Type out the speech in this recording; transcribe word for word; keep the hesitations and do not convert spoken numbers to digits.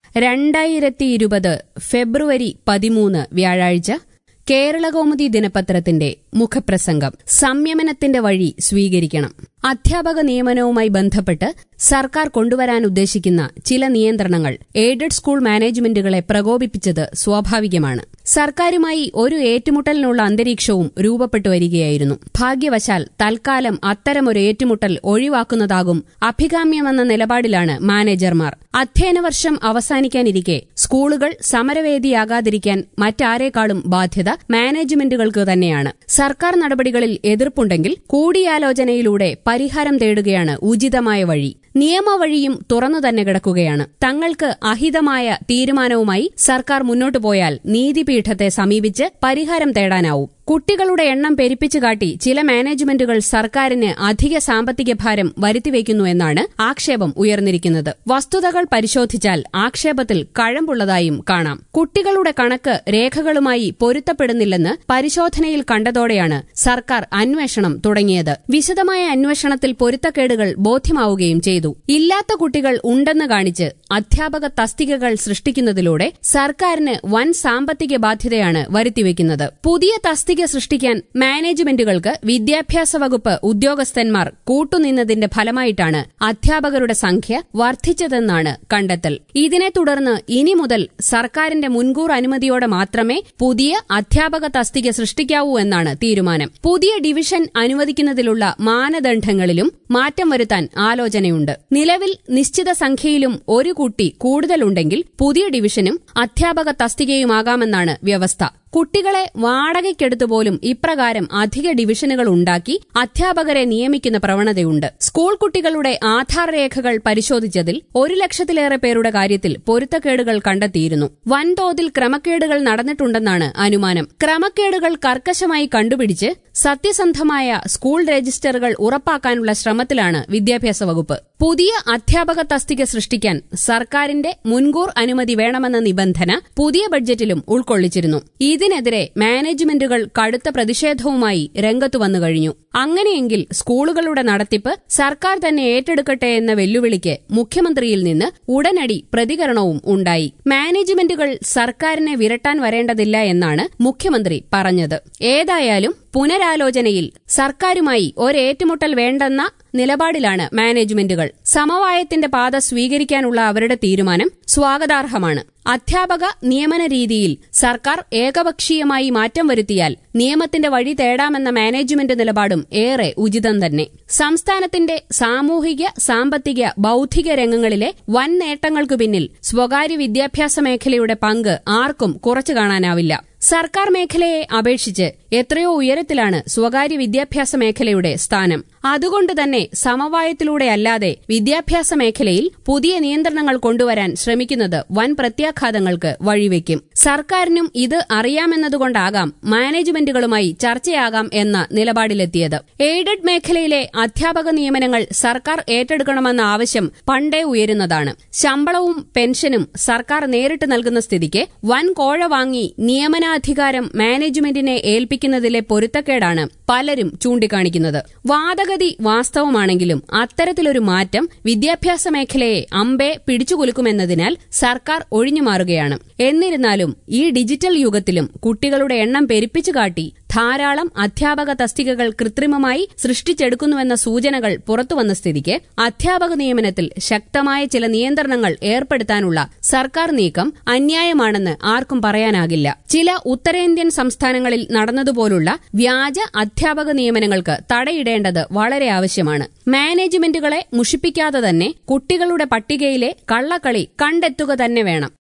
രണ്ടായിരത്തി ഇരുപത് ഫെബ്രുവരി പതിമൂന്ന് വ്യാഴാഴ്ച കേരളകൗമുദി ദിനപത്രത്തിന്റെ മുഖപ്രസംഗം. സംയമനത്തിന്റെ വഴി സ്വീകരിക്കണം. അധ്യാപക നിയമനവുമായി ബന്ധപ്പെട്ട് സർക്കാർ കൊണ്ടുവരാൻ ഉദ്ദേശിക്കുന്ന ചില നിയന്ത്രണങ്ങൾ എയ്ഡഡ് സ്കൂൾ മാനേജ്മെന്റുകളെ പ്രകോപിപ്പിച്ചത് സ്വാഭാവികമാണ്. സർക്കാരുമായി ഒരു ഏറ്റുമുട്ടലിനുള്ള അന്തരീക്ഷവും രൂപപ്പെട്ടു വരികയായിരുന്നു. ഭാഗ്യവശാൽ തൽക്കാലം അത്തരമൊരു ഏറ്റുമുട്ടൽ ഒഴിവാക്കുന്നതാകും അഭികാമ്യമെന്ന നിലപാടിലാണ് മാനേജർമാർ. അധ്യയന വർഷം അവസാനിക്കാനിരിക്കെ സ്കൂളുകൾ സമരവേദിയാകാതിരിക്കാൻ മറ്റാരേക്കാളും ബാധ്യത മാനേജ്മെന്റുകൾക്ക് തന്നെയാണ്. സർക്കാർ നടപടികളിൽ എതിർപ്പുണ്ടെങ്കിൽ കൂടിയാലോചനയിലൂടെ പരിഹാരം തേടുകയാണ് ഉചിതമായ വഴി. നിയമവഴിയും തുറന്നുതന്നെ കിടക്കുകയാണ്. തങ്ങൾക്ക് അഹിതമായ തീരുമാനവുമായി സർക്കാർ മുന്നോട്ടു പോയാൽ നീതിപീഠത്തെ സമീപിച്ച് പരിഹാരം തേടാനാവും. കുട്ടികളുടെ എണ്ണം പെരുപ്പിച്ചു കാട്ടി ചില മാനേജ്മെന്റുകൾ സർക്കാരിന് അധിക സാമ്പത്തിക ഭാരം വരുത്തിവെക്കുന്നു എന്നാണ് ആക്ഷേപം ഉയർന്നിരിക്കുന്നത്. വസ്തുതകൾ പരിശോധിച്ചാൽ ആക്ഷേപത്തിൽ കഴമ്പുള്ളതായും കാണാം. കുട്ടികളുടെ കണക്ക് രേഖകളുമായി പൊരുത്തപ്പെടുന്നില്ലെന്ന് പരിശോധനയിൽ കണ്ടതോടെയാണ് സർക്കാർ അന്വേഷണം തുടങ്ങിയത്. വിശദമായ അന്വേഷണത്തിൽ പൊരുത്തക്കേടുകൾ ബോധ്യമാവുകയും ചെയ്തു. ഇല്ലാത്ത കുട്ടികൾ ഉണ്ടെന്ന് കാണിച്ച് അധ്യാപക തസ്തികകൾ സൃഷ്ടിക്കുന്നതിലൂടെ സർക്കാരിന് വൻ സാമ്പത്തിക ബാധ്യതയാണ് വരുത്തിവെക്കുന്നത്. പുതിയ തസ്തിക സൃഷ്ടിക്കാൻ മാനേജ്മെന്റുകൾക്ക് വിദ്യാഭ്യാസ വകുപ്പ് ഉദ്യോഗസ്ഥന്മാർ കൂട്ടുനിന്നതിന്റെ ഫലമായിട്ടാണ് അധ്യാപകരുടെ സംഖ്യ വർദ്ധിച്ചതെന്നാണ് കണ്ടെത്തൽ. ഇതിനെ തുടർന്ന് ഇനി മുതൽ സർക്കാരിന്റെ മുൻകൂർ അനുമതിയോടെ മാത്രമേ പുതിയ അധ്യാപക തസ്തിക സൃഷ്ടിക്കാവൂ എന്നാണ് തീരുമാനം. പുതിയ ഡിവിഷൻ അനുവദിക്കുന്നതിലുള്ള മാനദണ്ഡങ്ങളിലും മാറ്റം വരുത്താൻ ആലോചനയുണ്ട്. നിലവിൽ നിശ്ചിത സംഖ്യയിലും ഒരു കുട്ടി കൂടുതലുണ്ടെങ്കിൽ പുതിയ ഡിവിഷനും അധ്യാപക തസ്തികയുമാകാമെന്നാണ് വ്യവസ്ഥ. കുട്ടികളെ വാടകയ്ക്കെടുത്തുപോലും ഇപ്രകാരം അധിക ഡിവിഷനുകൾ ഉണ്ടാക്കി അധ്യാപകരെ നിയമിക്കുന്ന പ്രവണതയുണ്ട്. സ്കൂൾ കുട്ടികളുടെ ആധാർ രേഖകൾ പരിശോധിച്ചതിൽ ഒരു ലക്ഷത്തിലേറെ പേരുടെ കാര്യത്തിൽ പൊരുത്തക്കേടുകൾ കണ്ടെത്തിയിരുന്നു. വൻതോതിൽ ക്രമക്കേടുകൾ നടന്നിട്ടുണ്ടെന്നാണ് അനുമാനം. ക്രമക്കേടുകൾ കർക്കശമായി കണ്ടുപിടിച്ച് സത്യസന്ധമായ സ്കൂൾ രജിസ്റ്ററുകൾ ഉറപ്പാക്കാനുള്ള ശ്രമത്തിലാണ് വിദ്യാഭ്യാസ വകുപ്പ്. പുതിയ അധ്യാപക തസ്തിക സൃഷ്ടിക്കാൻ സർക്കാരിന്റെ മുൻകൂർ അനുമതി വേണമെന്ന നിബന്ധന പുതിയ ബഡ്ജറ്റിലും ഉൾക്കൊള്ളിച്ചിരുന്നു. ഇതിനെതിരെ മാനേജ്മെന്റുകൾ കടുത്ത പ്രതിഷേധവുമായി രംഗത്തു വന്നുകഴിഞ്ഞു. അങ്ങനെയെങ്കിൽ സ്കൂളുകളുടെ നടത്തിപ്പ് സർക്കാർ തന്നെ ഏറ്റെടുക്കട്ടെ എന്ന വെല്ലുവിളിക്ക് മുഖ്യമന്ത്രിയിൽ നിന്ന് ഉടനടി പ്രതികരണവും ഉണ്ടായി. മാനേജ്മെന്റുകൾ സർക്കാരിനെ വിരട്ടാൻ വരേണ്ടതില്ല എന്നാണ് മുഖ്യമന്ത്രി പറഞ്ഞത്. ഏതായാലും പുനരാലോചനയിൽ സർക്കാരുമായി ഒരേറ്റുമുട്ടൽ വേണ്ടെന്ന നിലപാടിലാണ് മാനേജ്മെന്റുകൾ. സമവായത്തിന്റെ പാത സ്വീകരിക്കാനുള്ള അവരുടെ തീരുമാനം സ്വാഗതാർഹമാണ്. അധ്യാപക നിയമന രീതിയിൽ സർക്കാർ ഏകപക്ഷീയമായി മാറ്റം വരുത്തിയാൽ നിയമത്തിന്റെ വഴി തേടാമെന്ന മാനേജ്മെന്റ് നിലപാടും ഏറെ ഉചിതം തന്നെ. സംസ്ഥാനത്തിന്റെ സാമൂഹിക, സാമ്പത്തിക, ബൌദ്ധിക രംഗങ്ങളിലെ വൻ നേട്ടങ്ങൾക്കു പിന്നിൽ സ്വകാര്യ വിദ്യാഭ്യാസ മേഖലയുടെ പങ്ക് ആർക്കും കുറച്ചു കാണാനാവില്ല. സർക്കാർ മേഖലയെ അപേക്ഷിച്ച് എത്രയോ ഉയരത്തിലാണ് സ്വകാര്യ വിദ്യാഭ്യാസ മേഖലയുടെ സ്ഥാനം. അതുകൊണ്ടുതന്നെ സമവായത്തിലൂടെയല്ലാതെ വിദ്യാഭ്യാസ മേഖലയിൽ പുതിയ നിയന്ത്രണങ്ങൾ കൊണ്ടുവരാൻ ശ്രമിക്കുന്നത് വൻ പ്രത്യാഘാതങ്ങൾക്ക് വഴിവെക്കും. സർക്കാരിനും ഇത് അറിയാമെന്നതുകൊണ്ടാകാം മാനേജ്മെന്റുകളുമായി ചർച്ചയാകാം എന്ന നിലപാടിലെത്തിയത്. എയ്ഡഡ് മേഖലയിലെ അധ്യാപക നിയമനങ്ങൾ സർക്കാർ ഏറ്റെടുക്കണമെന്ന ആവശ്യം പണ്ടേ ഉയരുന്നതാണ്. ശമ്പളവും പെൻഷനും സർക്കാർ നേരിട്ട് നൽകുന്ന സ്ഥിതിക്ക് വൻ കോഴ വാങ്ങി നിയമനാധികാരം മാനേജ്മെന്റിനെ ഏൽപ്പിക്കുന്നതിലെ പൊരുത്തക്കേടാണ് പലരും ചൂണ്ടിക്കാണിക്കുന്നത്. വാദഗതി വാസ്തവമാണെങ്കിലും അത്തരത്തിലൊരു മാറ്റം വിദ്യാഭ്യാസ മേഖലയെ അമ്പേ പിടിച്ചുകുലുക്കുമെന്നതിനാൽ സർക്കാർ ഒഴിഞ്ഞുമാറുകയാണ്. എന്നിരുന്നാലും ഈ ഡിജിറ്റൽ യുഗത്തിലും കുട്ടികളുടെ എണ്ണം പെരുപ്പിച്ചു കാട്ടി ധാരാളം അധ്യാപക തസ്തികകൾ കൃത്രിമമായി സൃഷ്ടിച്ചെടുക്കുന്നുവെന്ന സൂചനകൾ പുറത്തുവന്ന സ്ഥിതിക്ക് അധ്യാപക നിയമനത്തിൽ ശക്തമായ ചില നിയന്ത്രണങ്ങൾ ഏർപ്പെടുത്താനുള്ള സർക്കാർ നീക്കം അന്യായമാണെന്ന് ആർക്കും പറയാനാകില്ല. ചില ഉത്തരേന്ത്യൻ സംസ്ഥാനങ്ങളിൽ നടന്നതുപോലുള്ള വ്യാജ അധ്യാപക നിയമനങ്ങൾക്ക് തടയിടേണ്ടത് വളരെ ആവശ്യമാണ്. മാനേജ്മെന്റുകളെ മുഷിപ്പിക്കാതെ തന്നെ കുട്ടികളുടെ പട്ടികയിലെ കള്ളക്കളി കണ്ടെത്തുക തന്നെ വേണം.